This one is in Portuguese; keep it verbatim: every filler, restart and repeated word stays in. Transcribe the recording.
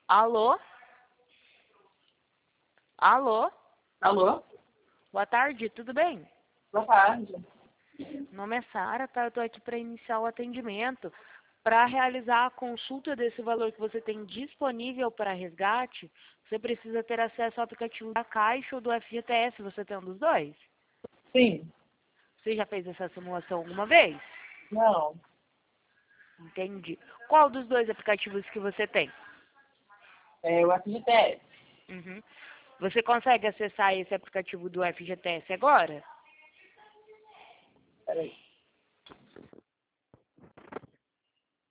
Alô? Alô? Alô? Boa tarde, tudo bem? Boa tarde. Meu nome é Sara, tá? Eu tô aqui para iniciar o atendimento. Para realizar a consulta desse valor que você tem disponível para resgate, você precisa ter acesso ao aplicativo da Caixa ou do F G T S. Você tem um dos dois? Sim. Você já fez essa simulação alguma vez? Não. Entendi. Qual dos dois aplicativos que você tem? É o F G T S. Uhum. Você consegue acessar esse aplicativo do F G T S agora? Peraí.